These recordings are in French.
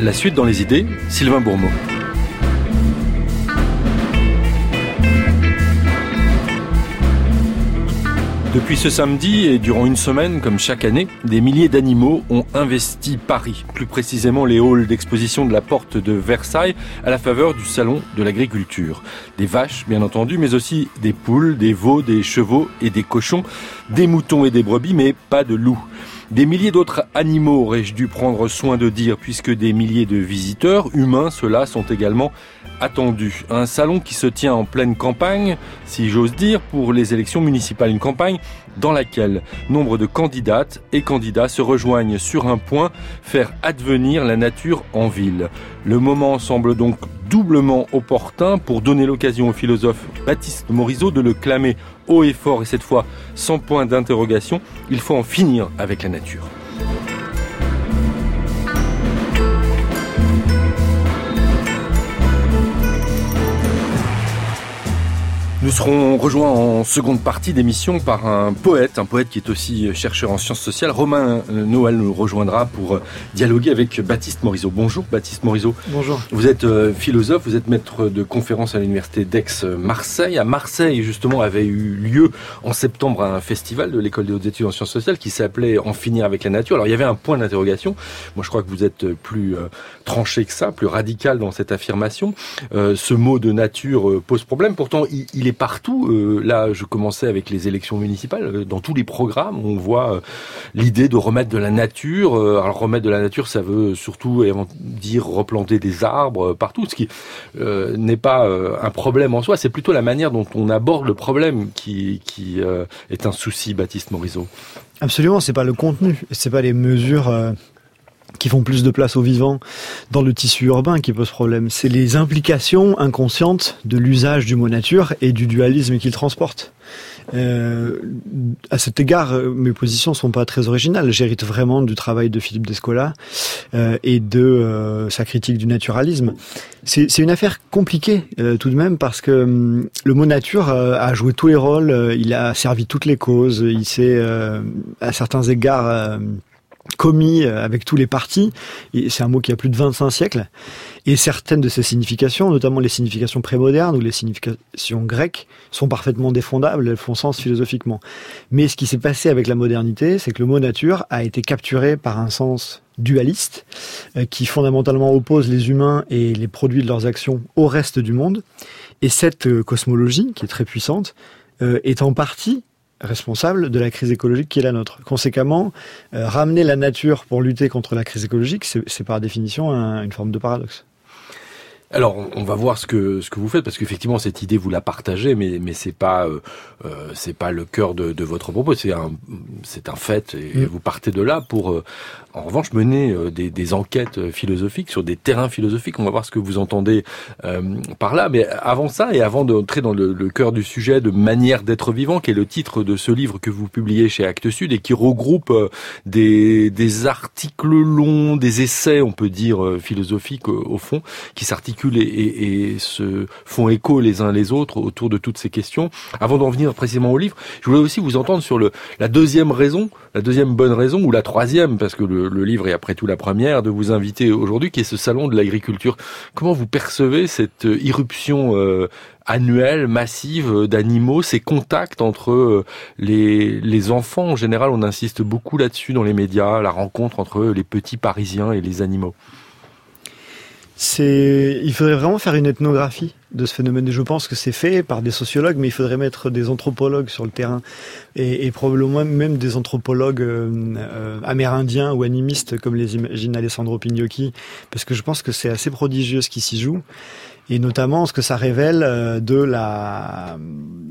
La suite dans les idées, Sylvain Bourmeau. Depuis ce samedi et durant une semaine, comme chaque année, des milliers d'animaux ont investi Paris, plus précisément les halls d'exposition de la porte de Versailles à la faveur du salon de l'agriculture. Des vaches, bien entendu, mais aussi des poules, des veaux, des chevaux et des cochons, des moutons et des brebis, mais pas de loups. Des milliers d'autres animaux aurais-je dû prendre soin de dire, puisque des milliers de visiteurs, humains, ceux-là, sont également attendus. Un salon qui se tient en pleine campagne, si j'ose dire, pour les élections municipales. Une campagne dans laquelle nombre de candidates et candidats se rejoignent sur un point, faire advenir la nature en ville. Le moment semble donc doublement opportun pour donner l'occasion au philosophe Baptiste Morisot de le clamer haut et fort, et cette fois sans point d'interrogation. Il faut en finir avec la nature. Nous serons rejoints en seconde partie d'émission par un poète qui est aussi chercheur en sciences sociales. Romain Noël nous rejoindra pour dialoguer avec Baptiste Morisot. Bonjour Baptiste Morisot. Bonjour. Vous êtes philosophe, vous êtes maître de conférences à l'université d'Aix-Marseille. À Marseille, justement, avait eu lieu en septembre un festival de l'école des hautes études en sciences sociales qui s'appelait En finir avec la nature. Alors il y avait un point d'interrogation. Moi je crois que vous êtes plus tranché que ça, plus radical dans cette affirmation. Ce mot de nature pose problème. Pourtant il est partout. Là, je commençais avec les élections municipales. Dans tous les programmes, on voit l'idée de remettre de la nature. Alors, remettre de la nature, ça veut surtout dire replanter des arbres partout, ce qui n'est pas un problème en soi. C'est plutôt la manière dont on aborde le problème qui est un souci, Baptiste Morisot. Absolument, c'est pas le contenu, c'est pas les mesures qui font plus de place aux vivants dans le tissu urbain qui pose problème. C'est les implications inconscientes de l'usage du mot nature et du dualisme qu'il transporte. À cet égard, mes positions sont pas très originales. J'hérite vraiment du travail de Philippe Descola et de sa critique du naturalisme. C'est une affaire compliquée tout de même parce que le mot nature a joué tous les rôles, il a servi toutes les causes, il s'est à certains égards commis avec tous les partis, et c'est un mot qui a plus de 25 siècles, et certaines de ses significations, notamment les significations prémodernes ou les significations grecques, sont parfaitement défendables, elles font sens philosophiquement. Mais ce qui s'est passé avec la modernité, c'est que le mot nature a été capturé par un sens dualiste, qui fondamentalement oppose les humains et les produits de leurs actions au reste du monde, et cette cosmologie, qui est très puissante, est en partie responsable de la crise écologique qui est la nôtre. Conséquemment, ramener la nature pour lutter contre la crise écologique, c'est par définition une forme de paradoxe. Alors, on va voir ce que vous faites, parce qu'effectivement, cette idée, vous la partagez, mais c'est pas le cœur de votre propos. C'est un fait, et vous partez de là pour, en revanche, mener des enquêtes philosophiques sur des terrains philosophiques. On va voir ce que vous entendez par là. Mais avant ça, et avant d'entrer dans le cœur du sujet de Manière d'être vivant, qui est le titre de ce livre que vous publiez chez Actes Sud et qui regroupe des articles longs, des essais, on peut dire, philosophiques au fond, qui s'articulent et se font écho les uns les autres autour de toutes ces questions. Avant d'en venir précisément au livre, je voulais aussi vous entendre sur la deuxième raison, la deuxième bonne raison, ou la troisième, parce que le livre est après tout la première, de vous inviter aujourd'hui, qui est ce salon de l'agriculture. Comment vous percevez cette irruption annuelle, massive d'animaux, ces contacts entre les enfants en général? On insiste beaucoup là-dessus dans les médias, la rencontre entre les petits Parisiens et les animaux. Il faudrait vraiment faire une ethnographie de ce phénomène. Et je pense que c'est fait par des sociologues, mais il faudrait mettre des anthropologues sur le terrain et probablement même des anthropologues amérindiens ou animistes, comme les imagine Alessandro Pignocchi, parce que je pense que c'est assez prodigieux ce qui s'y joue, et notamment ce que ça révèle de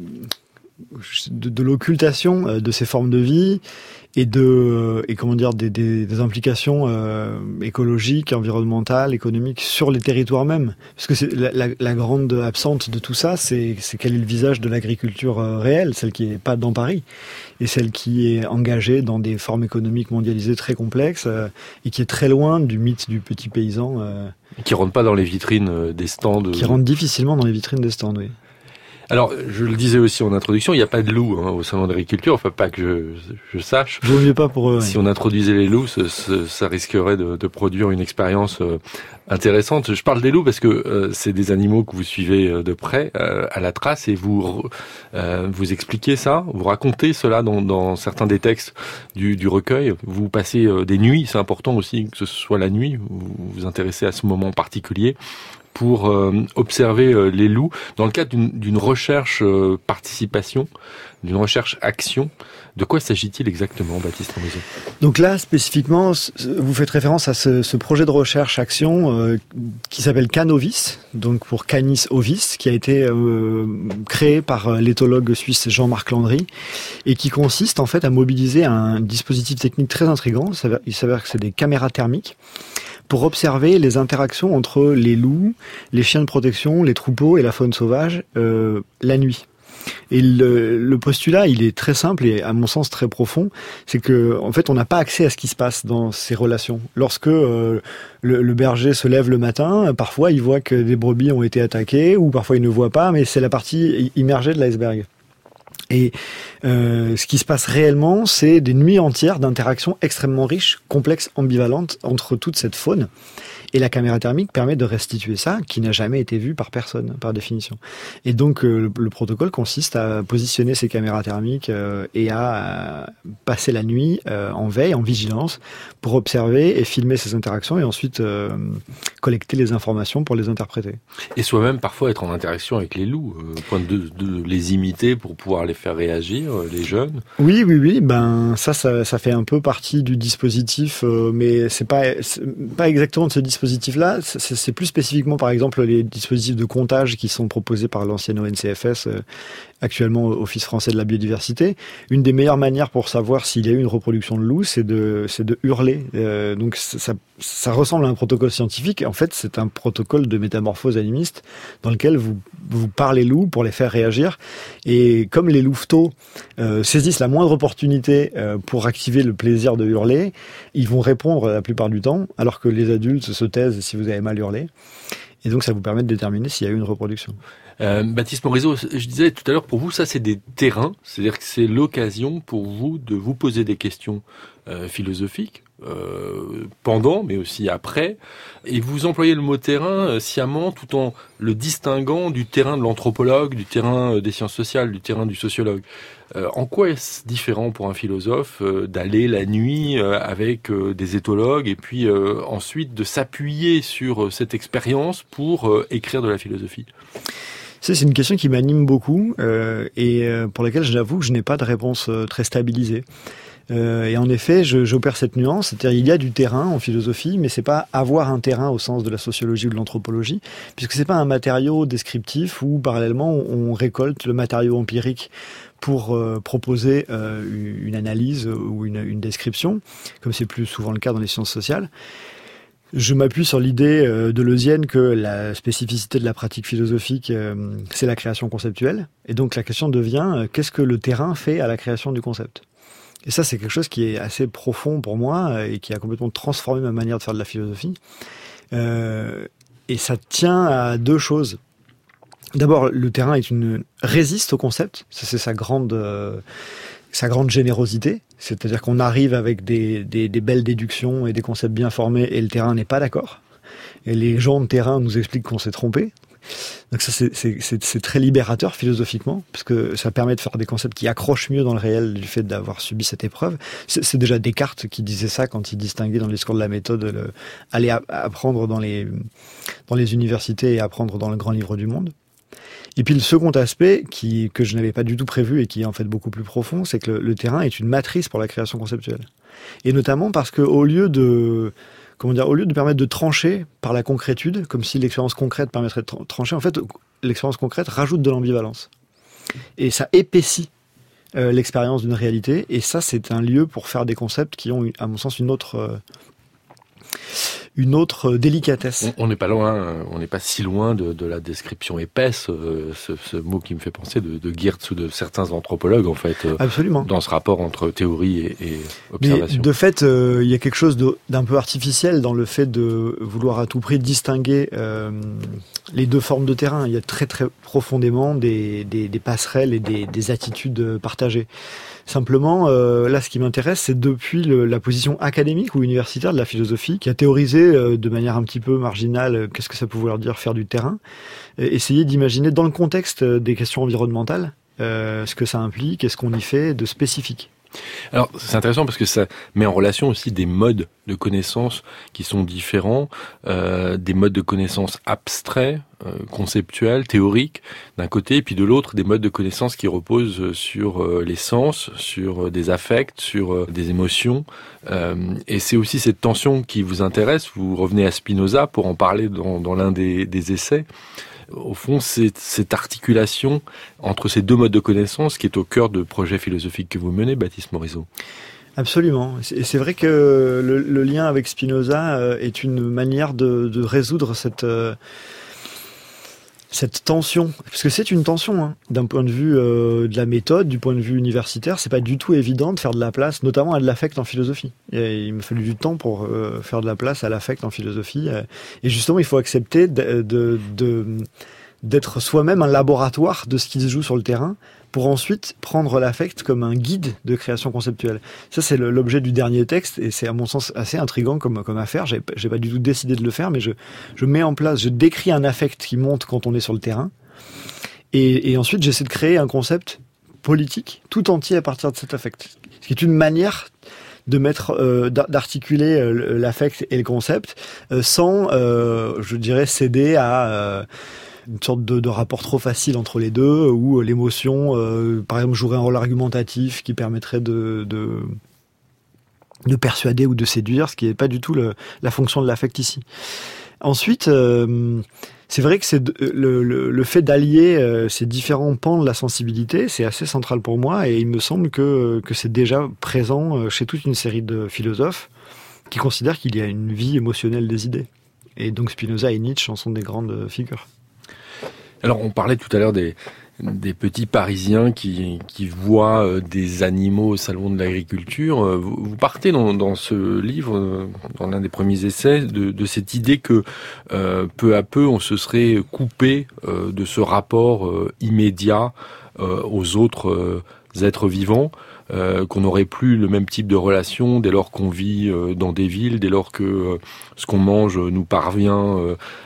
l'occultation de ces formes de vie et des implications écologiques, environnementales, économiques sur les territoires même. Parce que c'est la grande absente de tout ça, c'est quel est le visage de l'agriculture réelle, celle qui est pas dans Paris, et celle qui est engagée dans des formes économiques mondialisées très complexes et qui est très loin du mythe du petit paysan. Qui rentre pas dans les vitrines des stands. Qui rentre difficilement dans les vitrines des stands, oui. Alors, je le disais aussi en introduction, il n'y a pas de loups au salon d'agriculture, enfin pas que je sache. Vaut mieux pas pour eux. Si on introduisait les loups, ça risquerait de produire une expérience intéressante. Je parle des loups parce que c'est des animaux que vous suivez de près, à la trace, et vous expliquez ça, vous racontez cela dans certains des textes du recueil. Vous passez des nuits, c'est important aussi que ce soit la nuit, vous vous intéressez à ce moment particulier pour observer les loups dans le cadre d'une recherche participation, d'une recherche action. De quoi s'agit-il exactement, Baptiste Morizot ? Donc là, spécifiquement, vous faites référence à ce projet de recherche action qui s'appelle Canovis, donc pour Canis Ovis, qui a été créé par l'éthologue suisse Jean-Marc Landry et qui consiste en fait à mobiliser un dispositif technique très intrigant. Il s'avère que c'est des caméras thermiques pour observer les interactions entre les loups, les chiens de protection, les troupeaux et la faune sauvage la nuit. Et le postulat, il est très simple et à mon sens très profond, c'est que en fait on n'a pas accès à ce qui se passe dans ces relations. Lorsque le berger se lève le matin, parfois il voit que des brebis ont été attaquées, ou parfois il ne voit pas, mais c'est la partie immergée de l'iceberg. Et ce qui se passe réellement, c'est des nuits entières d'interactions extrêmement riches, complexes, ambivalentes entre toute cette faune. Et la caméra thermique permet de restituer ça, qui n'a jamais été vu par personne, par définition. Et donc le protocole consiste à positionner ces caméras thermiques et à passer la nuit en veille, en vigilance, pour observer et filmer ces interactions et ensuite collecter les informations pour les interpréter. Et soi-même parfois être en interaction avec les loups, au point de les imiter pour pouvoir les faire réagir, les jeunes. Oui, ben ça fait un peu partie du dispositif, mais c'est pas exactement de ce dispositif-là. C'est plus spécifiquement, par exemple, les dispositifs de comptage qui sont proposés par l'ancienne ONCFS, actuellement Office français de la biodiversité. Une des meilleures manières pour savoir s'il y a eu une reproduction de loups, c'est de hurler. Donc ça ressemble à un protocole scientifique. En fait, c'est un protocole de métamorphose animiste dans lequel vous parlez loups pour les faire réagir. Et comme les louveteaux saisissent la moindre opportunité pour activer le plaisir de hurler, ils vont répondre la plupart du temps, alors que les adultes se taisent si vous avez mal hurlé. Et donc ça vous permet de déterminer s'il y a eu une reproduction. Baptiste Morizot, je disais tout à l'heure, pour vous, ça c'est des terrains, c'est-à-dire que c'est l'occasion pour vous de vous poser des questions philosophiques, pendant, mais aussi après, et vous employez le mot terrain sciemment, tout en le distinguant du terrain de l'anthropologue, du terrain des sciences sociales, du terrain du sociologue. En quoi est-ce différent pour un philosophe d'aller la nuit avec des éthologues et puis ensuite de s'appuyer sur cette expérience pour écrire de la philosophie ? C'est une question qui m'anime beaucoup et pour laquelle j'avoue que je n'ai pas de réponse très stabilisée. Et en effet, j'opère cette nuance, c'est-à-dire il y a du terrain en philosophie, mais c'est pas avoir un terrain au sens de la sociologie ou de l'anthropologie, puisque c'est pas un matériau descriptif où parallèlement on récolte le matériau empirique pour proposer une analyse ou une description, comme c'est plus souvent le cas dans les sciences sociales. Je m'appuie sur l'idée deleuzienne que la spécificité de la pratique philosophique, c'est la création conceptuelle. Et donc la question devient, qu'est-ce que le terrain fait à la création du concept ? Et ça, c'est quelque chose qui est assez profond pour moi et qui a complètement transformé ma manière de faire de la philosophie. Et ça tient à deux choses. D'abord, le terrain résiste au concept. Ça, c'est sa grande générosité. C'est-à-dire qu'on arrive avec des belles déductions et des concepts bien formés et le terrain n'est pas d'accord. Et les gens de terrain nous expliquent qu'on s'est trompé. Donc ça, c'est très libérateur philosophiquement, parce que ça permet de faire des concepts qui accrochent mieux dans le réel du fait d'avoir subi cette épreuve. C'est déjà Descartes qui disait ça quand il distinguait dans le discours de la méthode aller apprendre dans les universités et apprendre dans le grand livre du monde. Et puis le second aspect que je n'avais pas du tout prévu et qui est en fait beaucoup plus profond, c'est que le terrain est une matrice pour la création conceptuelle. Et notamment parce que au lieu de permettre de trancher par la concrétude, comme si l'expérience concrète permettrait de trancher, en fait, l'expérience concrète rajoute de l'ambivalence. Et ça épaissit l'expérience d'une réalité. Et ça, c'est un lieu pour faire des concepts qui ont, à mon sens, une autre une autre délicatesse. On n'est pas loin, on n'est pas si loin de la description épaisse, ce mot qui me fait penser de Geertz ou de certains anthropologues, en fait. Absolument. Dans ce rapport entre théorie et observation. Mais de fait, il y a quelque chose d'un peu artificiel dans le fait de vouloir à tout prix distinguer les deux formes de terrain. Il y a très très profondément des passerelles et des attitudes partagées. Simplement, là, ce qui m'intéresse, c'est depuis la position académique ou universitaire de la philosophie, qui a théorisé de manière un petit peu marginale qu'est-ce que ça peut vouloir dire faire du terrain, essayer d'imaginer dans le contexte des questions environnementales ce que ça implique et ce qu'on y fait de spécifique. Alors, c'est intéressant parce que ça met en relation aussi des modes de connaissance qui sont différents, des modes de connaissance abstraits, conceptuels, théoriques, d'un côté, et puis de l'autre, des modes de connaissance qui reposent sur les sens, sur des affects, sur des émotions. Et c'est aussi cette tension qui vous intéresse. Vous revenez à Spinoza pour en parler dans l'un des essais. Au fond, c'est cette articulation entre ces deux modes de connaissance qui est au cœur de projets philosophiques que vous menez, Baptiste Morisot. Absolument. Et c'est vrai que le lien avec Spinoza est une manière de résoudre cette tension, parce que c'est une tension, hein. D'un point de vue de la méthode, du point de vue universitaire, c'est pas du tout évident de faire de la place, notamment à de l'affect en philosophie. Et il m'a fallu du temps pour faire de la place à l'affect en philosophie. Et justement, il faut accepter d'être soi-même un laboratoire de ce qui se joue sur le terrain, pour ensuite prendre l'affect comme un guide de création conceptuelle. Ça, c'est l'objet du dernier texte, et c'est à mon sens assez intriguant comme affaire. J'ai pas du tout décidé de le faire, mais je mets en place, je décris un affect qui monte quand on est sur le terrain, et ensuite j'essaie de créer un concept politique tout entier à partir de cet affect, ce qui est une manière de d'articuler l'affect et le concept sans, je dirais, céder à une sorte de rapport trop facile entre les deux, où l'émotion, par exemple, jouerait un rôle argumentatif qui permettrait de persuader ou de séduire, ce qui n'est pas du tout la fonction de l'affect ici. Ensuite, c'est vrai que c'est le fait d'allier ces différents pans de la sensibilité, c'est assez central pour moi, et il me semble que c'est déjà présent chez toute une série de philosophes qui considèrent qu'il y a une vie émotionnelle des idées. Et donc Spinoza et Nietzsche en sont des grandes figures. Alors, on parlait tout à l'heure des petits Parisiens qui voient des animaux au salon de l'agriculture. Vous partez dans ce livre, dans l'un des premiers essais, de cette idée que peu à peu, on se serait coupé de ce rapport immédiat aux autres êtres vivants, qu'on n'aurait plus le même type de relation dès lors qu'on vit dans des villes, dès lors que ce qu'on mange nous parvient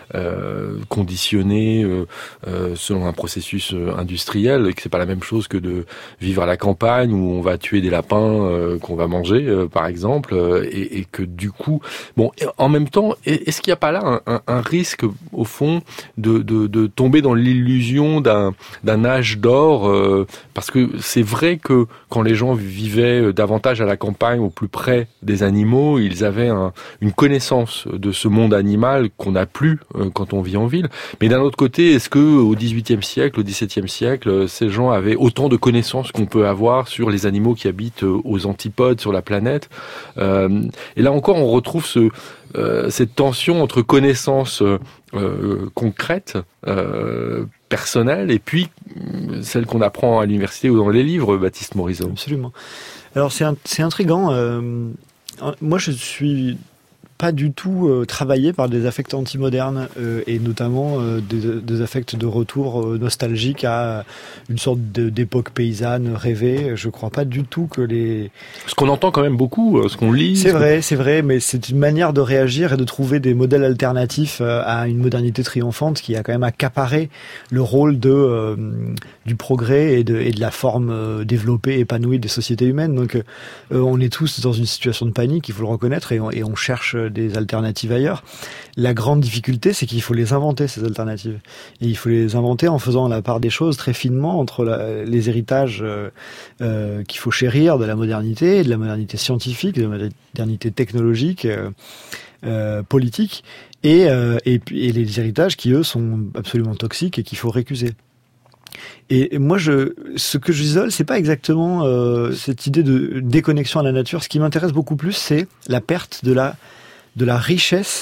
conditionné selon un processus industriel, et que c'est pas la même chose que de vivre à la campagne où on va tuer des lapins qu'on va manger par exemple, et que du coup, bon, en même temps, est-ce qu'il n'y a pas là un risque au fond de tomber dans l'illusion d'un âge d'or, parce que c'est vrai que quand les gens vivaient davantage à la campagne, au plus près des animaux, ils avaient une connaissance de ce monde animal qu'on n'a plus quand on vit en ville. Mais d'un autre côté, est-ce que au XVIIIe siècle, au XVIIe siècle, ces gens avaient autant de connaissances qu'on peut avoir sur les animaux qui habitent aux antipodes sur la planète? Et là encore, on retrouve cette tension entre connaissances concrètes, personnelles, et puis celles qu'on apprend à l'université ou dans les livres, Baptiste Morisot. Absolument. Alors c'est intriguant. Moi, je suis pas du tout travaillé par des affects antimodernes et notamment des affects de retour nostalgique à une sorte d'époque paysanne rêvée. Je crois pas du tout que Ce qu'on entend quand même beaucoup, ce qu'on lit... C'est vrai, mais c'est une manière de réagir et de trouver des modèles alternatifs à une modernité triomphante qui a quand même accaparé le rôle du progrès et de la forme développée, épanouie des sociétés humaines. Donc on est tous dans une situation de panique, il faut le reconnaître, et on cherche des alternatives ailleurs. La grande difficulté, c'est qu'il faut les inventer, ces alternatives. Et il faut les inventer en faisant la part des choses très finement entre les héritages qu'il faut chérir de la modernité scientifique, de la modernité technologique, politique, et les héritages qui, eux, sont absolument toxiques et qu'il faut récuser. Et moi, ce que j'isole, c'est pas exactement cette idée de déconnexion à la nature. Ce qui m'intéresse beaucoup plus, c'est la perte de la richesse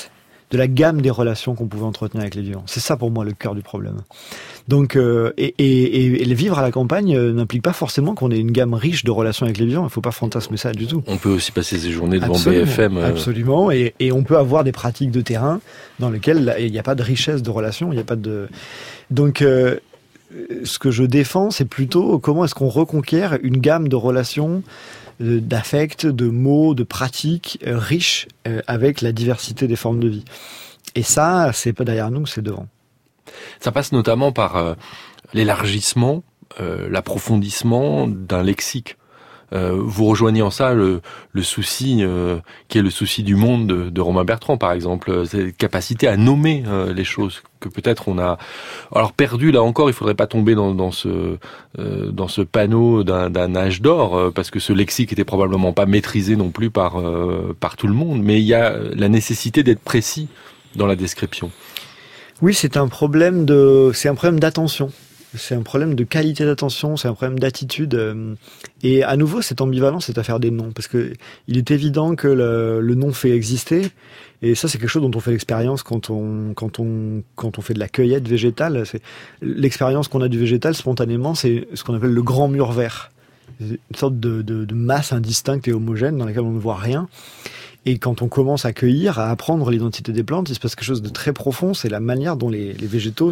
de la gamme des relations qu'on pouvait entretenir avec les vivants. C'est ça pour moi le cœur du problème. Donc, et vivre à la campagne n'implique pas forcément qu'on ait une gamme riche de relations avec les vivants. Il faut pas fantasmer ça du tout. On peut aussi passer ses journées devant Absolument, BFM. Absolument, et on peut avoir des pratiques de terrain dans lesquelles il n'y a pas de richesse de relations, il n'y a pas de... Donc, ce que je défends, c'est plutôt comment est-ce qu'on reconquiert une gamme de relations, d'affects, de mots, de pratiques riches avec la diversité des formes de vie. Et ça, c'est pas derrière nous, c'est devant. Ça passe notamment par l'élargissement, l'approfondissement d'un lexique. Vous rejoignez en ça le souci qui est le souci du monde de Romain Bertrand, par exemple, cette capacité à nommer les choses que peut-être on a alors perdu. Là encore, il faudrait pas tomber dans ce panneau d'un âge d'or, parce que ce lexique était probablement pas maîtrisé non plus par tout le monde, mais il y a la nécessité d'être précis dans la description. Oui, c'est un problème d'attention. C'est un problème de qualité d'attention, c'est un problème d'attitude. Et à nouveau, cette ambivalence, cette affaire des noms. Parce que il est évident que le nom fait exister. Et ça, c'est quelque chose dont on fait l'expérience quand on fait de la cueillette végétale. L'expérience qu'on a du végétal, spontanément, c'est ce qu'on appelle le grand mur vert. Une sorte de masse indistincte et homogène dans laquelle on ne voit rien. Et quand on commence à cueillir, à apprendre l'identité des plantes, il se passe quelque chose de très profond. C'est la manière dont les végétaux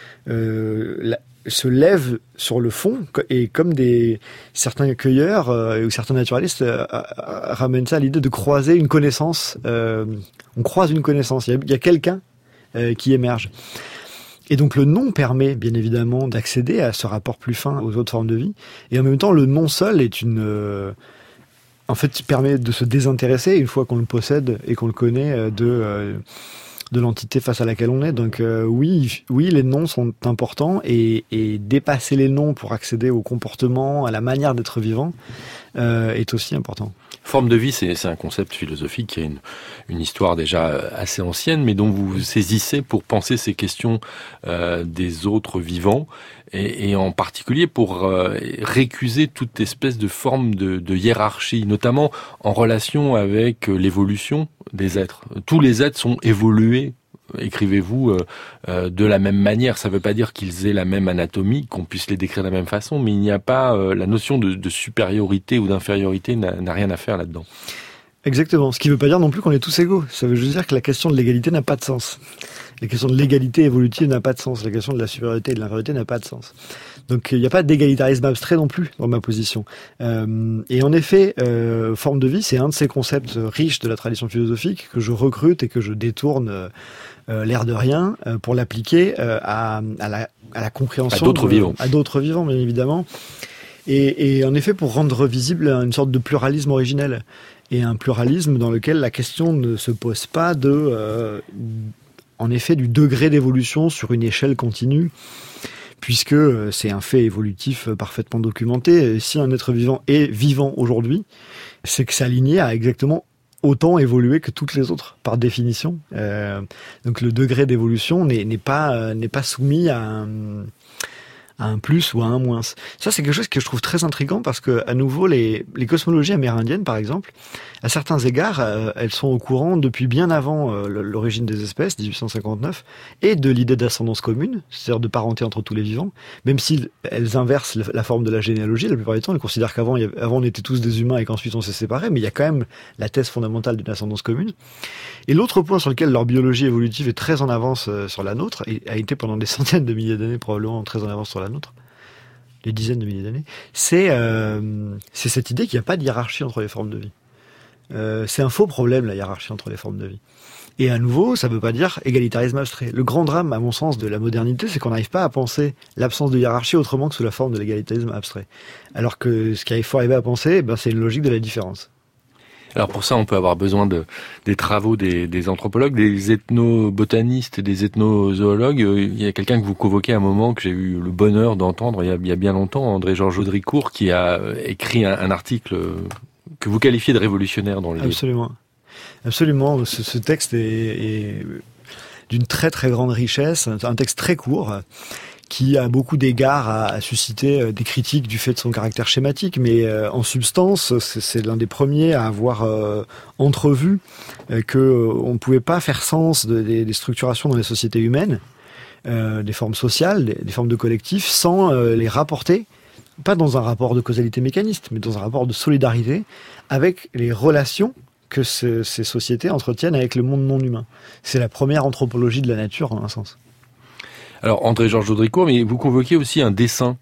se lèvent sur le fond, et comme certains cueilleurs ou certains naturalistes ramènent ça à l'idée de croiser une connaissance. On croise une connaissance. Il y a quelqu'un qui émerge. Et donc le nom permet bien évidemment d'accéder à ce rapport plus fin aux autres formes de vie. Et en même temps, le nom seul est en fait, permet de se désintéresser une fois qu'on le possède et qu'on le connaît de l'entité face à laquelle on est. Donc oui, les noms sont importants, et dépasser les noms pour accéder au comportement, à la manière d'être vivant est aussi important. Forme de vie, c'est un concept philosophique qui a une histoire déjà assez ancienne, mais dont vous saisissez pour penser ces questions des autres vivants, et en particulier pour récuser toute espèce de forme de hiérarchie, notamment en relation avec l'évolution des êtres. Tous les êtres sont évolués, écrivez-vous, de la même manière. Ça ne veut pas dire qu'ils aient la même anatomie, qu'on puisse les décrire de la même façon, mais il n'y a pas la notion de supériorité ou d'infériorité n'a rien à faire là-dedans. Exactement. Ce qui ne veut pas dire non plus qu'on est tous égaux. Ça veut juste dire que la question de l'égalité n'a pas de sens. La question de l'égalité évolutive n'a pas de sens. La question de la supériorité et de l'infériorité n'a pas de sens. Donc il n'y a pas d'égalitarisme abstrait non plus dans ma position. Et en effet, forme de vie, c'est un de ces concepts riches de la tradition philosophique que je recrute et que je détourne l'air de rien pour l'appliquer à la compréhension à d'autres vivants. À d'autres vivants, bien évidemment. Et en effet, pour rendre visible une sorte de pluralisme originel. Et un pluralisme dans lequel la question ne se pose pas en effet, du degré d'évolution sur une échelle continue, puisque c'est un fait évolutif parfaitement documenté. Si un être vivant est vivant aujourd'hui, c'est que s'aligner a exactement autant évolué que toutes les autres, par définition. Donc le degré d'évolution n'est pas soumis à un plus ou à un moins. Ça, c'est quelque chose que je trouve très intriguant, parce que, à nouveau, les cosmologies amérindiennes, par exemple, à certains égards, elles sont au courant depuis bien avant l'origine des espèces, 1859, et de l'idée d'ascendance commune, c'est-à-dire de parenté entre tous les vivants, même si elles inversent la forme de la généalogie. La plupart du temps, elles considèrent qu'avant on était tous des humains et qu'ensuite on s'est séparés, mais il y a quand même la thèse fondamentale d'une ascendance commune. Et l'autre point sur lequel leur biologie évolutive est très en avance sur la nôtre, et a été pendant des centaines de milliers d'années probablement très en avance sur la nôtre, des dizaines de milliers d'années, c'est cette idée qu'il n'y a pas de hiérarchie entre les formes de vie. C'est un faux problème, la hiérarchie entre les formes de vie. Et à nouveau, ça ne veut pas dire égalitarisme abstrait. Le grand drame, à mon sens, de la modernité, c'est qu'on n'arrive pas à penser l'absence de hiérarchie autrement que sous la forme de l'égalitarisme abstrait. Alors que ce qu'il faut arriver à penser, c'est une logique de la différence. Alors pour ça, on peut avoir besoin des travaux des anthropologues, des ethnobotanistes, des ethnozoologues. Il y a quelqu'un que vous convoquez à un moment, que j'ai eu le bonheur d'entendre il y a bien longtemps, André-Georges Audricourt, qui a écrit un article que vous qualifiez de révolutionnaire dans le livre. Absolument. Absolument. Ce texte est d'une très très grande richesse, un texte très court, qui à beaucoup d'égards a suscité des critiques du fait de son caractère schématique, mais en substance, c'est l'un des premiers à avoir entrevu que on ne pouvait pas faire sens des structurations dans les sociétés humaines, des formes sociales, des formes de collectifs, sans les rapporter, pas dans un rapport de causalité mécaniste, mais dans un rapport de solidarité avec les relations que ces sociétés entretiennent avec le monde non humain. C'est la première anthropologie de la nature, en un sens. Alors André-Georges Audricourt, mais vous convoquez aussi un dessin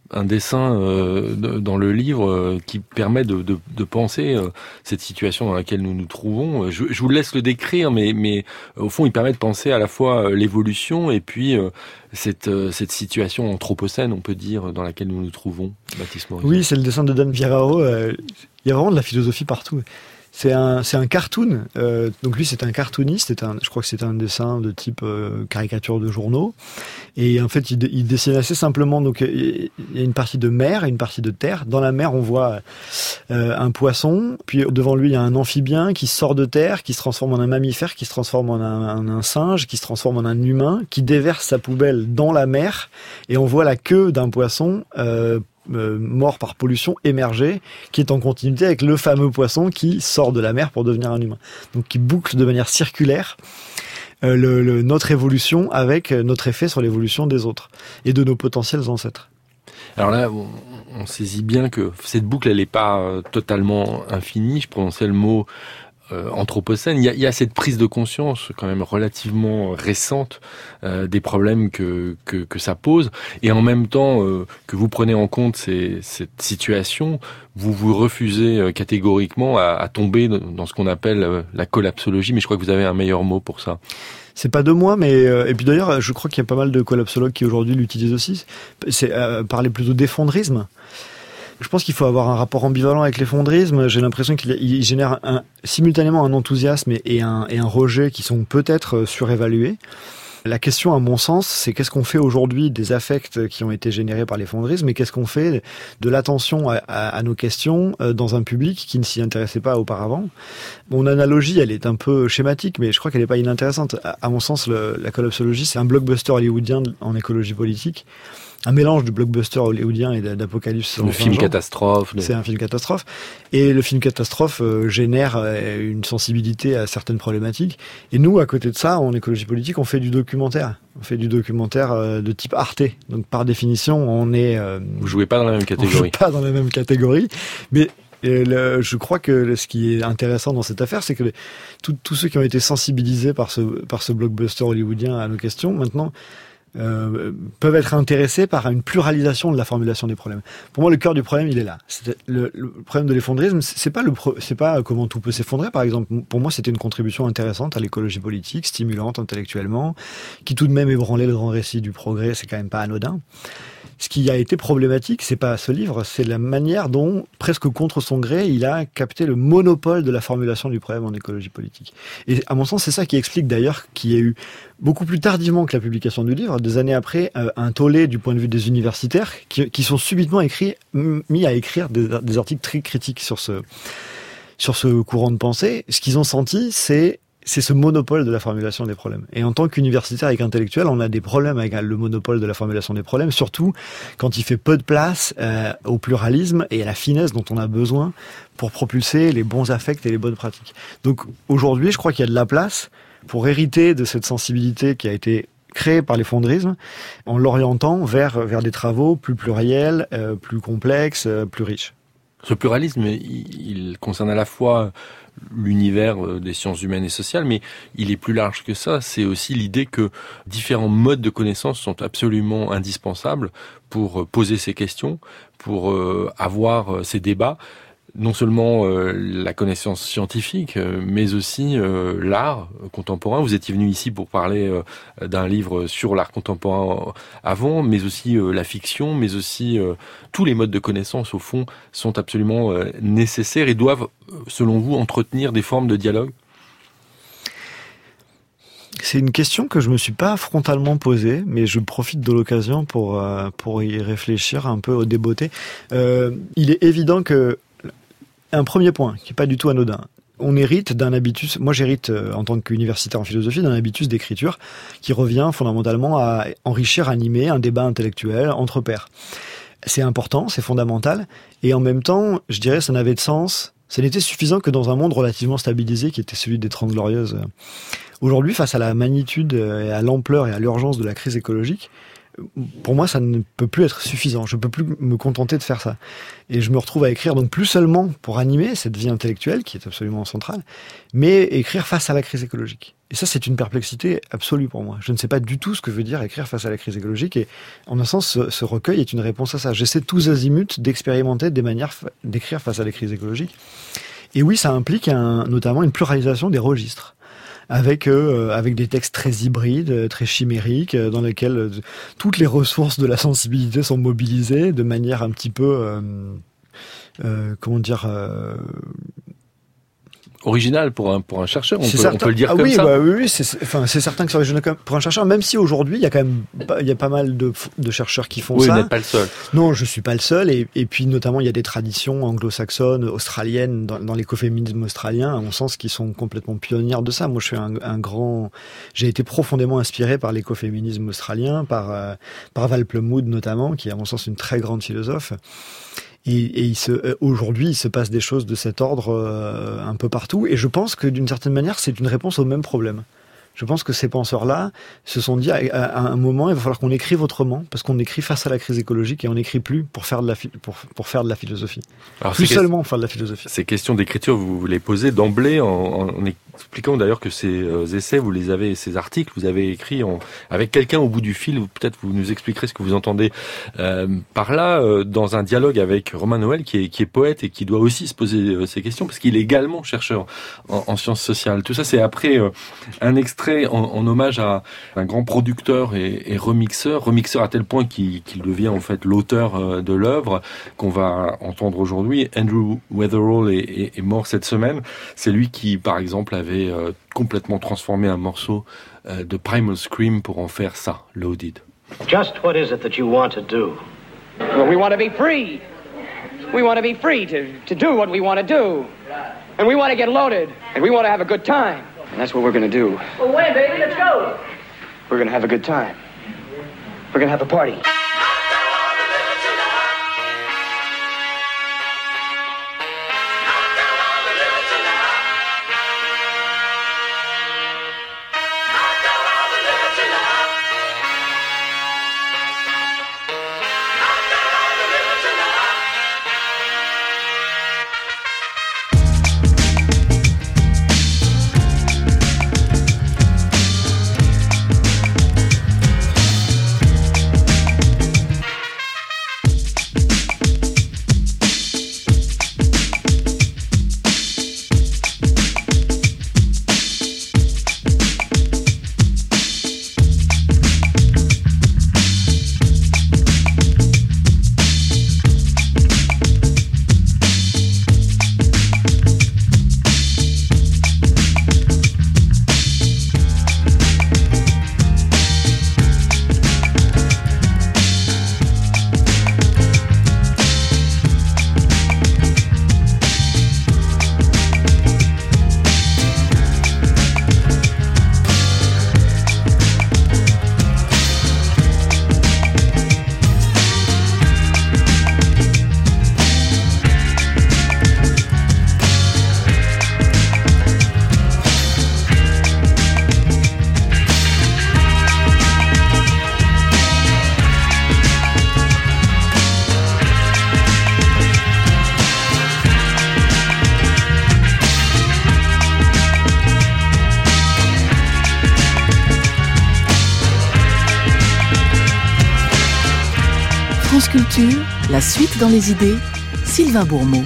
dans le livre qui permet de penser cette situation dans laquelle nous nous trouvons. Je vous laisse le décrire, mais au fond, il permet de penser à la fois l'évolution et puis cette situation anthropocène, on peut dire, dans laquelle nous nous trouvons, Baptiste Morizot. Oui, c'est le dessin de Dan Pierraro. Il y a vraiment de la philosophie partout. C'est un cartoon. Donc lui, c'est un cartooniste. Je crois que c'est un dessin de type caricature de journaux. Et en fait, il dessine assez simplement. Donc il y a une partie de mer et une partie de terre. Dans la mer, on voit un poisson. Puis devant lui, il y a un amphibien qui sort de terre, qui se transforme en un mammifère, qui se transforme en un singe, qui se transforme en un humain, qui déverse sa poubelle dans la mer. Et on voit la queue d'un poisson mort par pollution émergé, qui est en continuité avec le fameux poisson qui sort de la mer pour devenir un humain. Donc qui boucle de manière circulaire notre évolution avec notre effet sur l'évolution des autres et de nos potentiels ancêtres. Alors là, on saisit bien que cette boucle, elle n'est pas totalement infinie. Je prononçais le mot anthropocène. Il y a cette prise de conscience quand même relativement récente des problèmes que ça pose, et en même temps que vous prenez en compte cette situation, vous refusez catégoriquement à tomber dans ce qu'on appelle la collapsologie, mais je crois que vous avez un meilleur mot pour ça. C'est pas de moi, mais et puis d'ailleurs, je crois qu'il y a pas mal de collapsologues qui aujourd'hui l'utilisent aussi. C'est parler plutôt d'effondrisme. Je pense qu'il faut avoir un rapport ambivalent avec l'effondrisme. J'ai l'impression qu'il génère simultanément un enthousiasme et un rejet qui sont peut-être surévalués. La question, à mon sens, c'est qu'est-ce qu'on fait aujourd'hui des affects qui ont été générés par l'effondrisme, et qu'est-ce qu'on fait de l'attention à nos questions dans un public qui ne s'y intéressait pas auparavant. Mon analogie, elle est un peu schématique, mais je crois qu'elle n'est pas inintéressante. À mon sens, la collapsologie, c'est un blockbuster hollywoodien en écologie politique. Un mélange de blockbuster hollywoodien et d'Apocalypse. Le film catastrophe. C'est un film catastrophe. Et le film catastrophe génère une sensibilité à certaines problématiques. Et nous, à côté de ça, en écologie politique, on fait du documentaire. On fait du documentaire de type Arte. Donc, par définition, on est... Vous jouez pas dans la même catégorie. On joue pas dans la même catégorie. Mais je crois que ce qui est intéressant dans cette affaire, c'est que tous ceux qui ont été sensibilisés par ce blockbuster hollywoodien à nos questions, maintenant... peuvent être intéressés par une pluralisation de la formulation des problèmes. Pour moi, le cœur du problème, il est là. Le problème de l'effondrisme, c'est pas comment tout peut s'effondrer, par exemple. Pour moi, c'était une contribution intéressante à l'écologie politique, stimulante intellectuellement, qui tout de même ébranlait le grand récit du progrès. C'est quand même pas anodin. Ce qui a été problématique, c'est pas ce livre, c'est la manière dont, presque contre son gré, il a capté le monopole de la formulation du problème en écologie politique. Et à mon sens, c'est ça qui explique d'ailleurs qu'il y a eu, beaucoup plus tardivement que la publication du livre, des années après, un tollé du point de vue des universitaires qui sont subitement mis à écrire des articles très critiques sur ce courant de pensée. Ce qu'ils ont senti, c'est ce monopole de la formulation des problèmes. Et en tant qu'universitaire et qu'intellectuel, on a des problèmes avec le monopole de la formulation des problèmes, surtout quand il fait peu de place au pluralisme et à la finesse dont on a besoin pour propulser les bons affects et les bonnes pratiques. Donc aujourd'hui, je crois qu'il y a de la place pour hériter de cette sensibilité qui a été créée par l'effondrisme, en l'orientant vers des travaux plus pluriels, plus complexes, plus riches. Ce pluralisme, il concerne à la fois l'univers des sciences humaines et sociales, mais il est plus large que ça. C'est aussi l'idée que différents modes de connaissance sont absolument indispensables pour poser ces questions, pour avoir ces débats. Non seulement la connaissance scientifique, mais aussi l'art contemporain. Vous étiez venu ici pour parler d'un livre sur l'art contemporain avant, mais aussi la fiction, mais aussi tous les modes de connaissance, au fond, sont absolument nécessaires et doivent, selon vous, entretenir des formes de dialogue. C'est une question que je me suis pas frontalement posée, mais je profite de l'occasion pour y réfléchir un peu au débeauté. Il est évident que un premier point, qui n'est pas du tout anodin. on hérite d'un habitus. Moi, j'hérite en tant qu'universitaire en philosophie d'un habitus d'écriture qui revient fondamentalement à enrichir, animer un débat intellectuel entre pairs. C'est important, c'est fondamental, et en même temps, je dirais, ça n'avait de sens. Ça n'était suffisant que dans un monde relativement stabilisé qui était celui des 30 Glorieuses. Aujourd'hui, face à la magnitude et à l'ampleur et à l'urgence de la crise écologique, pour moi, ça ne peut plus être suffisant. Je ne peux plus me contenter de faire ça. Et je me retrouve à écrire, donc plus seulement pour animer cette vie intellectuelle, qui est absolument centrale, mais écrire face à la crise écologique. Et ça, c'est une perplexité absolue pour moi. Je ne sais pas du tout ce que veut dire écrire face à la crise écologique. Et en un sens, ce recueil est une réponse à ça. J'essaie tous azimuts d'expérimenter des manières d'écrire face à la crise écologique. Et oui, ça implique notamment une pluralisation des registres. Avec des textes très hybrides, très chimériques, dans lesquels toutes les ressources de la sensibilité sont mobilisées de manière un petit peu, original pour un chercheur, on peut le dire comme ça. Oui, c'est certain que c'est original pour un chercheur, même si aujourd'hui il y a pas mal de chercheurs qui font ça. Oui, vous n'êtes pas le seul. Non, je suis pas le seul, et puis notamment il y a des traditions anglo-saxonnes, australiennes, dans l'écoféminisme australien, à mon sens, qui sont complètement pionnières de ça. Moi, je suis j'ai été profondément inspiré par l'écoféminisme australien, par Val Plumwood notamment, qui est à mon sens une très grande philosophe. Et aujourd'hui, il se passe des choses de cet ordre un peu partout. Et je pense que d'une certaine manière, c'est une réponse au même problème. Je pense que ces penseurs-là se sont dit à un moment, il va falloir qu'on écrive autrement, parce qu'on écrit face à la crise écologique et on n'écrit plus pour faire de la philosophie. Alors, plus seulement faire de la philosophie. Ces questions d'écriture, vous les posez d'emblée en expliquant d'ailleurs que ces essais, ces articles, vous avez écrit avec quelqu'un au bout du fil. Peut-être vous nous expliquerez ce que vous entendez par là, dans un dialogue avec Romain Noël, qui est poète et qui doit aussi se poser ces questions, parce qu'il est également chercheur en sciences sociales. Tout ça, c'est après un extrait en hommage à un grand producteur et remixeur à tel point qu'il devient en fait l'auteur de l'œuvre qu'on va entendre aujourd'hui. Andrew Weatherall est mort cette semaine. C'est lui qui, par exemple, avait complètement transformé un morceau de Primal Scream pour en faire ça, Loaded. Just what is it that you want to do? Well, we want to be free. We want to be free to do what we want to do. And we want to get loaded. And we want to have a good time. And that's what we're going to do. Well, when, baby? Let's go. We're going to have a good time. We're going to have a party. France Culture, la suite dans les idées, Sylvain Bourmeau.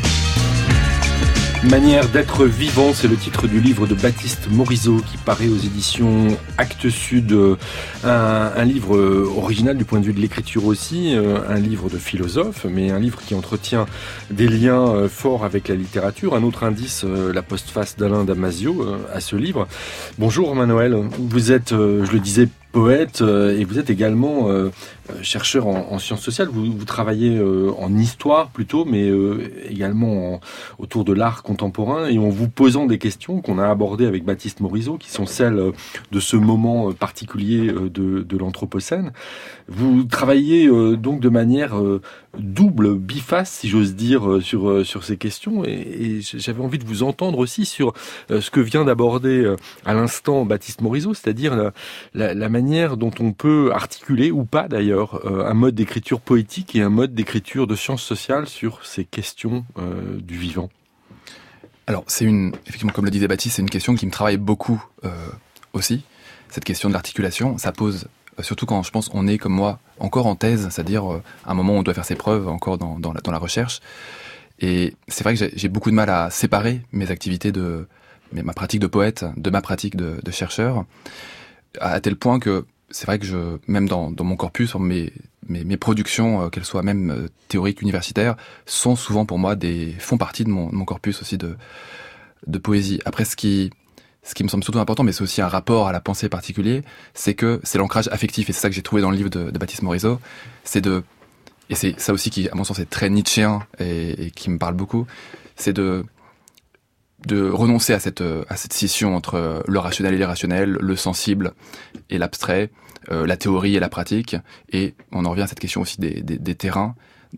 Manière d'être vivant, c'est le titre du livre de Baptiste Morisot qui paraît aux éditions Actes Sud. Un livre original du point de vue de l'écriture aussi, un livre de philosophe, mais un livre qui entretient des liens forts avec la littérature. Un autre indice, la postface d'Alain Damasio à ce livre. Bonjour Romain Noël, vous êtes, je le disais, poète et vous êtes également chercheur en sciences sociales. Vous travaillez en histoire plutôt, mais également autour de l'art contemporain, et en vous posant des questions qu'on a abordées avec Baptiste Morisot, qui sont celles de ce moment particulier de l'Anthropocène. Vous travaillez donc de manière double, biface, si j'ose dire, sur ces questions, et j'avais envie de vous entendre aussi sur ce que vient d'aborder à l'instant Baptiste Morisot, c'est-à-dire la manière dont on peut articuler, ou pas d'ailleurs, un mode d'écriture poétique et un mode d'écriture de sciences sociales sur ces questions du vivant. Alors, effectivement, comme le disait Baptiste, c'est une question qui me travaille beaucoup aussi. Cette question de l'articulation, ça pose, surtout quand je pense on est comme moi encore en thèse, c'est-à-dire à un moment où on doit faire ses preuves encore dans la recherche. Et c'est vrai que j'ai beaucoup de mal à séparer mes activités ma pratique de poète de ma pratique de chercheur, à tel point que c'est vrai que même dans mon corpus, mes productions, qu'elles soient même théoriques, universitaires, sont souvent pour moi font partie de mon corpus aussi de poésie. Après, ce qui me semble surtout important, mais c'est aussi un rapport à la pensée particulier, c'est que c'est l'ancrage affectif, et c'est ça que j'ai trouvé dans le livre de Baptiste Morisot, et c'est ça aussi qui, à mon sens, est très nietzschéen et qui me parle beaucoup, c'est de renoncer à cette scission entre le rationnel et l'irrationnel, le sensible et l'abstrait, la théorie et la pratique. Et on en revient à cette question aussi des terrains.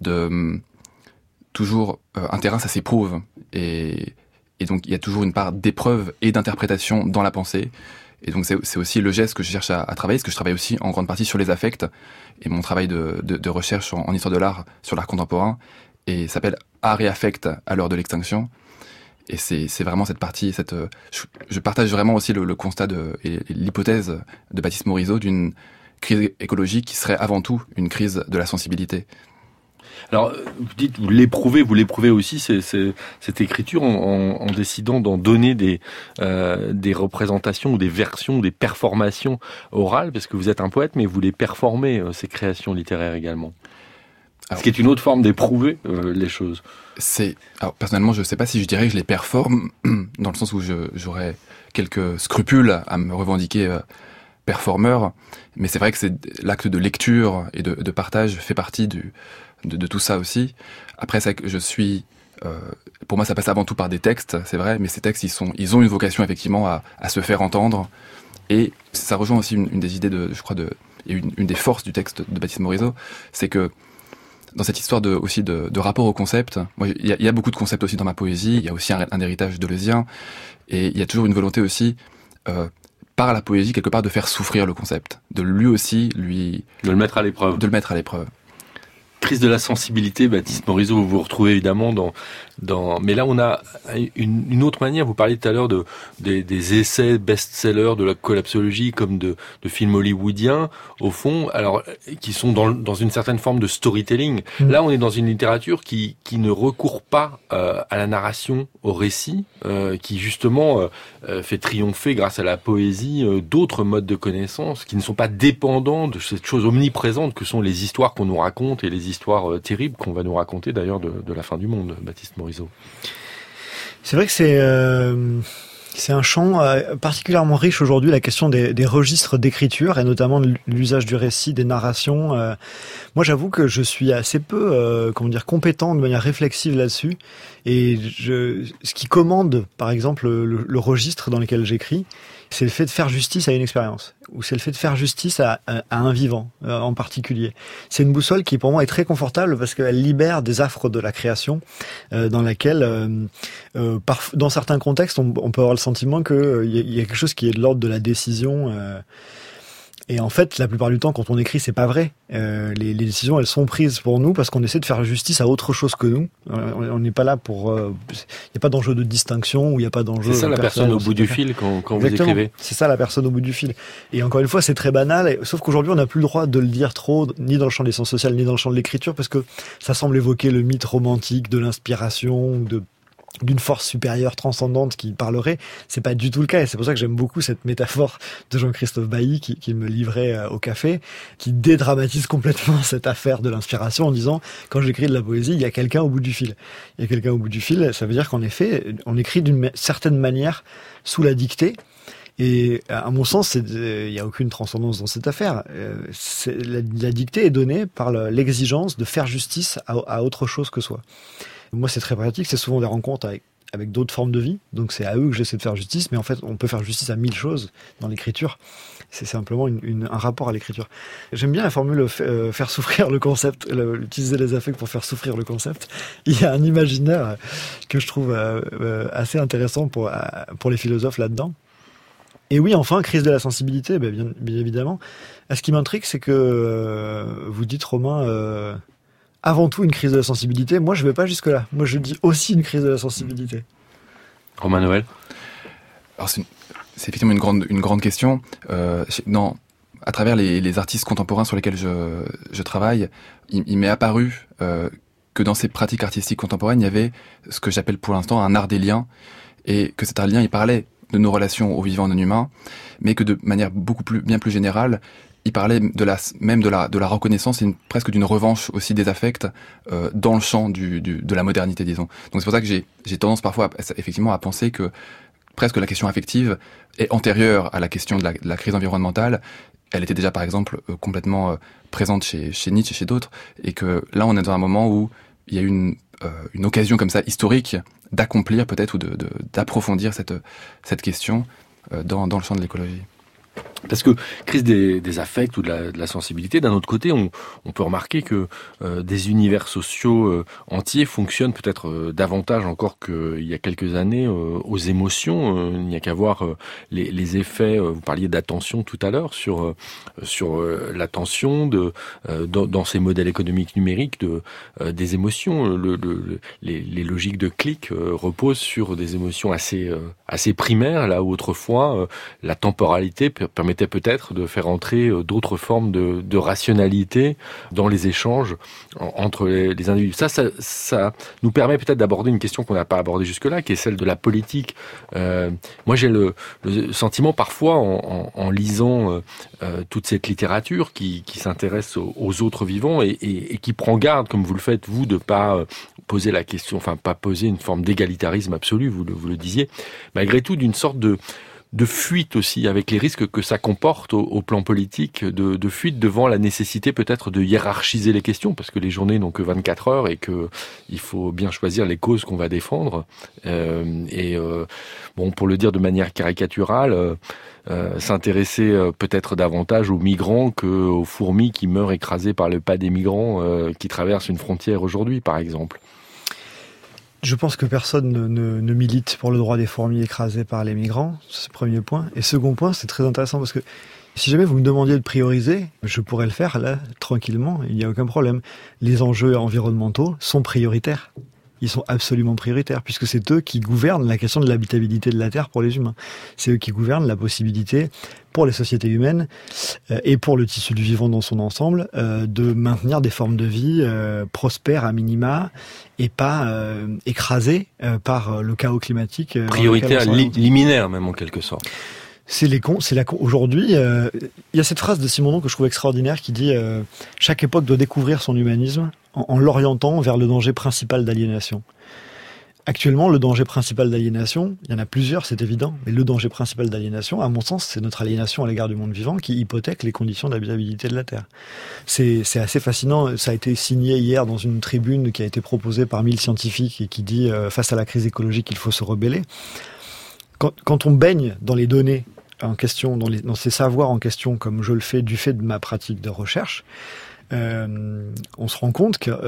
Toujours, un terrain, ça s'éprouve. Et donc, il y a toujours une part d'épreuve et d'interprétation dans la pensée. Et donc, c'est aussi le geste que je cherche à travailler, parce que je travaille aussi en grande partie sur les affects. Et mon travail de recherche en histoire de l'art, sur l'art contemporain, et s'appelle Art et affect à l'heure de l'extinction. Et c'est vraiment cette partie, je partage vraiment aussi le constat et l'hypothèse de Baptiste Morisot d'une crise écologique qui serait avant tout une crise de la sensibilité. Alors, vous dites, vous l'éprouvez aussi, cette écriture, en décidant d'en donner des représentations ou des versions, ou des performations orales, parce que vous êtes un poète, mais vous les performez, ces créations littéraires également. Ce qui est une autre forme d'éprouver les choses. Alors, personnellement, je ne sais pas si je dirais que je les performe, dans le sens où j'aurais quelques scrupules à me revendiquer performeur, mais c'est vrai que l'acte de lecture et de partage fait partie de tout ça aussi. Après, c'est que pour moi, ça passe avant tout par des textes, c'est vrai, mais ces textes, ils ont une vocation effectivement à se faire entendre, et ça rejoint aussi une des idées et une des forces du texte de Baptiste Morisot, c'est que dans cette histoire de rapport au concept, moi, il y a beaucoup de concepts aussi dans ma poésie, il y a aussi un héritage deleuzien, et il y a toujours une volonté aussi, par la poésie, quelque part, de faire souffrir le concept, de lui aussi, de le mettre à l'épreuve. Crise de la sensibilité, Baptiste Morisot, vous vous retrouvez évidemment mais là on a une autre manière. Vous parliez tout à l'heure des essais best-sellers de la collapsologie, comme de films hollywoodiens, au fond, alors qui sont dans une certaine forme de storytelling. Là on est dans une littérature qui ne recourt pas à la narration, au récit, qui justement fait triompher grâce à la poésie d'autres modes de connaissance qui ne sont pas dépendants de cette chose omniprésente que sont les histoires qu'on nous raconte, et les histoires terribles qu'on va nous raconter d'ailleurs de la fin du monde, Baptiste Morisot. C'est vrai que c'est un champ particulièrement riche aujourd'hui, la question des registres d'écriture, et notamment de l'usage du récit, des narrations. Moi, j'avoue que je suis assez peu, compétent de manière réflexive là-dessus. Et ce qui commande, par exemple, le registre dans lequel j'écris, c'est le fait de faire justice à une expérience, ou c'est le fait de faire justice à un vivant en particulier. C'est une boussole qui pour moi est très confortable, parce qu'elle libère des affres de la création, dans laquelle, dans certains contextes, on peut avoir le sentiment qu'il y a quelque chose qui est de l'ordre de la décision. Et en fait, la plupart du temps, quand on écrit, c'est pas vrai. Les décisions, elles sont prises pour nous parce qu'on essaie de faire justice à autre chose que nous. On n'est pas là pour... Il n'y a pas d'enjeu de distinction, ou il n'y a pas d'enjeu... C'est ça la personne au bout du fil quand vous écrivez. C'est ça la personne au bout du fil. Et encore une fois, c'est très banal, sauf qu'aujourd'hui, on n'a plus le droit de le dire trop, ni dans le champ des sciences sociales, ni dans le champ de l'écriture, parce que ça semble évoquer le mythe romantique de l'inspiration, d'une force supérieure transcendante qui parlerait. C'est pas du tout le cas, et c'est pour ça que j'aime beaucoup cette métaphore de Jean-Christophe Bailly qui me livrait au café, qui dédramatise complètement cette affaire de l'inspiration en disant, quand j'écris de la poésie, il y a quelqu'un au bout du fil. Il y a quelqu'un au bout du fil, ça veut dire qu'en effet, on écrit d'une certaine manière sous la dictée, Et à mon sens, il n'y a aucune transcendance dans cette affaire. La dictée est donnée par l'exigence de faire justice à autre chose que soi. Moi, c'est très pratique. C'est souvent des rencontres avec d'autres formes de vie. Donc, c'est à eux que j'essaie de faire justice. Mais en fait, on peut faire justice à 1000 choses dans l'écriture. C'est simplement un rapport à l'écriture. J'aime bien la formule faire souffrir le concept, utiliser les affects pour faire souffrir le concept. Il y a un imaginaire que je trouve assez intéressant pour les philosophes là-dedans. Et oui, enfin, crise de la sensibilité, bien évidemment. Ce qui m'intrigue, c'est que vous dites, Romain, avant tout une crise de la sensibilité. Moi, je ne vais pas jusque-là. Moi, je dis aussi une crise de la sensibilité. Romain Noël. Alors, c'est effectivement une grande question. À travers les artistes contemporains sur lesquels je travaille, il m'est apparu que dans ces pratiques artistiques contemporaines, il y avait ce que j'appelle pour l'instant un art des liens, et que cet art des liens, il parlait de nos relations aux vivants non humains, mais que de manière bien plus générale, il parlait de la reconnaissance et presque d'une revanche aussi des affects dans le champ de la modernité, disons. Donc c'est pour ça que j'ai tendance parfois effectivement à penser que presque la question affective est antérieure à la question de la crise environnementale. Elle était déjà par exemple complètement présente chez Nietzsche et chez d'autres, et que là on est dans un moment où il y a une occasion comme ça historique d'accomplir peut-être ou d'approfondir cette question dans le champ de l'écologie. Parce que crise des affects ou de la sensibilité, d'un autre côté, on peut remarquer que des univers sociaux entiers fonctionnent peut-être davantage encore qu'il y a quelques années aux émotions. Il n'y a qu'à voir les effets, vous parliez d'attention tout à l'heure, sur l'attention dans ces modèles économiques numériques des émotions. Les logiques de clic reposent sur des émotions assez primaires, là où autrefois la temporalité permettait peut-être de faire entrer d'autres formes de rationalité dans les échanges entre les individus. Ça nous permet peut-être d'aborder une question qu'on n'a pas abordée jusque-là, qui est celle de la politique. Moi, j'ai le sentiment parfois, en lisant toute cette littérature qui s'intéresse aux autres vivants et qui prend garde, comme vous le faites, vous, de pas poser la question, enfin pas poser une forme d'égalitarisme absolu, vous le disiez, malgré tout d'une sorte de fuite aussi, avec les risques que ça comporte au plan politique, de fuite devant la nécessité peut-être de hiérarchiser les questions, parce que les journées n'ont que 24 heures et que il faut bien choisir les causes qu'on va défendre. Pour le dire de manière caricaturale, s'intéresser peut-être davantage aux migrants qu'aux fourmis qui meurent écrasées par le pas des migrants qui traversent une frontière aujourd'hui, par exemple. Je pense que personne ne milite pour le droit des fourmis écrasées par les migrants, c'est le premier point. Et second point, c'est très intéressant parce que si jamais vous me demandiez de prioriser, je pourrais le faire là, tranquillement, il n'y a aucun problème. Les enjeux environnementaux sont prioritaires. Ils sont absolument prioritaires, puisque c'est eux qui gouvernent la question de l'habitabilité de la Terre pour les humains. C'est eux qui gouvernent la possibilité pour les sociétés humaines et pour le tissu du vivant dans son ensemble de maintenir des formes de vie prospères à minima et pas écrasées par le chaos climatique. Prioritaire liminaire même en quelque sorte. Aujourd'hui, il y a cette phrase de Simondon que je trouve extraordinaire qui dit chaque époque doit découvrir son humanisme en l'orientant vers le danger principal d'aliénation. Actuellement, le danger principal d'aliénation, il y en a plusieurs, c'est évident, mais le danger principal d'aliénation, à mon sens, c'est notre aliénation à l'égard du monde vivant qui hypothèque les conditions d'habitabilité de la Terre. C'est assez fascinant, ça a été signé hier dans une tribune qui a été proposée par 1000 scientifiques et qui dit face à la crise écologique, il faut se rebeller. Quand on baigne dans les données en question, dans ces savoirs en question, comme je le fais du fait de ma pratique de recherche, on se rend compte que,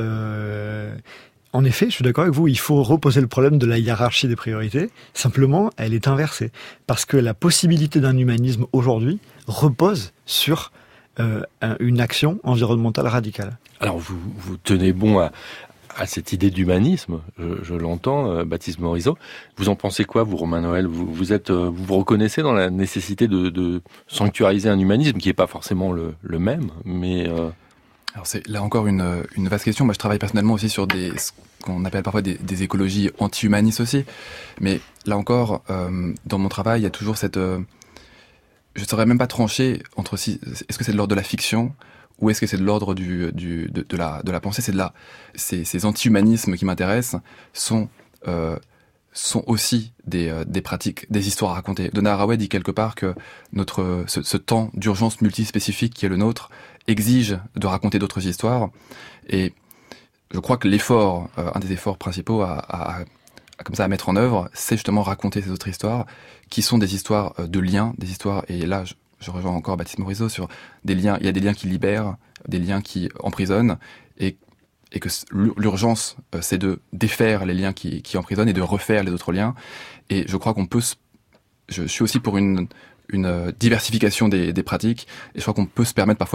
en effet, je suis d'accord avec vous, il faut reposer le problème de la hiérarchie des priorités. Simplement, elle est inversée. Parce que la possibilité d'un humanisme aujourd'hui repose sur une action environnementale radicale. Alors, vous tenez bon à cette idée d'humanisme, je l'entends, Baptiste Morisot. Vous en pensez quoi, vous, Romain Noël ? Vous vous reconnaissez dans la nécessité de sanctuariser un humanisme qui n'est pas forcément le même, mais... Alors c'est là encore une vaste question. Moi, je travaille personnellement aussi sur ce qu'on appelle parfois des écologies anti-humanistes aussi. Mais là encore, dans mon travail, il y a toujours cette... je ne saurais même pas trancher entre est-ce que c'est de l'ordre de la fiction ou est-ce que c'est de l'ordre de la pensée. Ces anti-humanismes qui m'intéressent sont sont aussi des pratiques, des histoires à raconter. Donna Haraway dit quelque part que ce temps d'urgence multispécifique qui est le nôtre exige de raconter d'autres histoires. Et je crois que l'effort, un des efforts principaux à mettre en œuvre, c'est justement raconter ces autres histoires, qui sont des histoires de liens, des histoires, et là je rejoins encore Baptiste Morisot sur des liens, il y a des liens qui libèrent, des liens qui emprisonnent, et que l'urgence, c'est de défaire les liens qui emprisonnent et de refaire les autres liens. Et je crois je suis aussi pour une diversification des pratiques, et je crois qu'on peut se permettre parfois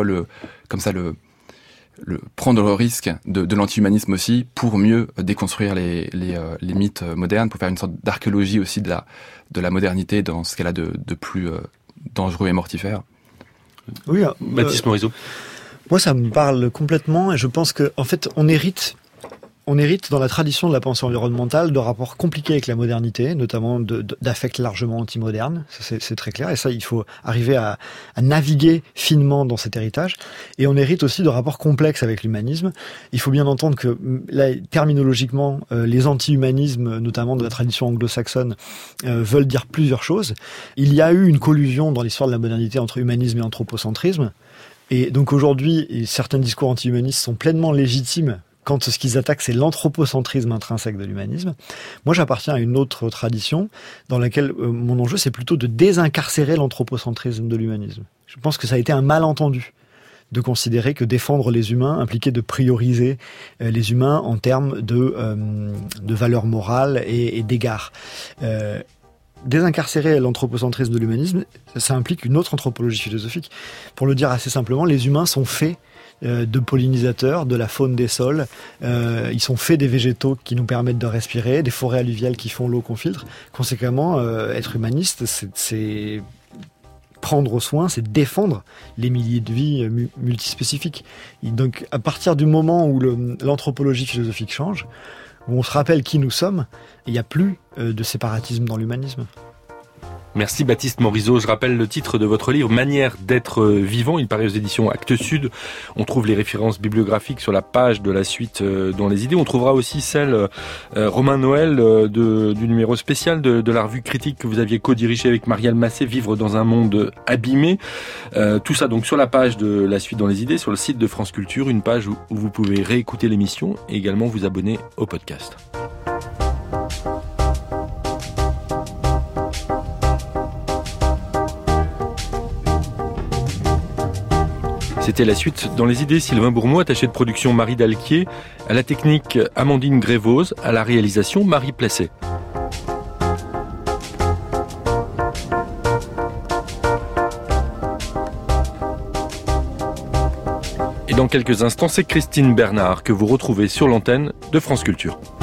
prendre le risque de l'anti-humanisme aussi, pour mieux déconstruire les mythes modernes, pour faire une sorte d'archéologie aussi de la modernité dans ce qu'elle a de plus dangereux et mortifère. Oui, Baptiste Morisot. Moi, ça me parle complètement, et je pense que, en fait, on hérite dans la tradition de la pensée environnementale de rapports compliqués avec la modernité, notamment d'affects largement antimodernes. C'est très clair. Et ça, il faut arriver à naviguer finement dans cet héritage. Et on hérite aussi de rapports complexes avec l'humanisme. Il faut bien entendre que, là, terminologiquement, les anti-humanismes, notamment de la tradition anglo-saxonne, veulent dire plusieurs choses. Il y a eu une collusion dans l'histoire de la modernité entre humanisme et anthropocentrisme. Et donc aujourd'hui, certains discours anti-humanistes sont pleinement légitimes quand ce qu'ils attaquent, c'est l'anthropocentrisme intrinsèque de l'humanisme. Moi, j'appartiens à une autre tradition dans laquelle mon enjeu, c'est plutôt de désincarcérer l'anthropocentrisme de l'humanisme. Je pense que ça a été un malentendu de considérer que défendre les humains impliquait de prioriser les humains en termes de valeurs morales et d'égards. Désincarcérer l'anthropocentrisme de l'humanisme, ça implique une autre anthropologie philosophique. Pour le dire assez simplement, les humains sont faits de pollinisateurs, de la faune des sols. Ils sont faits des végétaux qui nous permettent de respirer, des forêts alluviales qui font l'eau qu'on filtre. Conséquemment, être humaniste, c'est prendre soin, c'est défendre les milliers de vies multispécifiques. Et donc, à partir du moment où l'anthropologie philosophique change, où on se rappelle qui nous sommes, il n'y a plus de séparatisme dans l'humanisme. Merci Baptiste Morisot. Je rappelle le titre de votre livre, Manière d'être vivant. Il paraît aux éditions Actes Sud. On trouve les références bibliographiques sur la page de la suite dans les idées. On trouvera aussi celle, Romain Noël, du numéro spécial de la revue Critique que vous aviez co-dirigé avec Marielle Massé, Vivre dans un monde abîmé. Tout ça donc sur la page de la suite dans les idées, sur le site de France Culture, une page où vous pouvez réécouter l'émission et également vous abonner au podcast. C'était la suite dans les idées. Sylvain Bourmeau, attaché de production Marie Dalquier, à la technique Amandine Grévoz, à la réalisation Marie Placet. Et dans quelques instants, c'est Christine Bernard que vous retrouvez sur l'antenne de France Culture.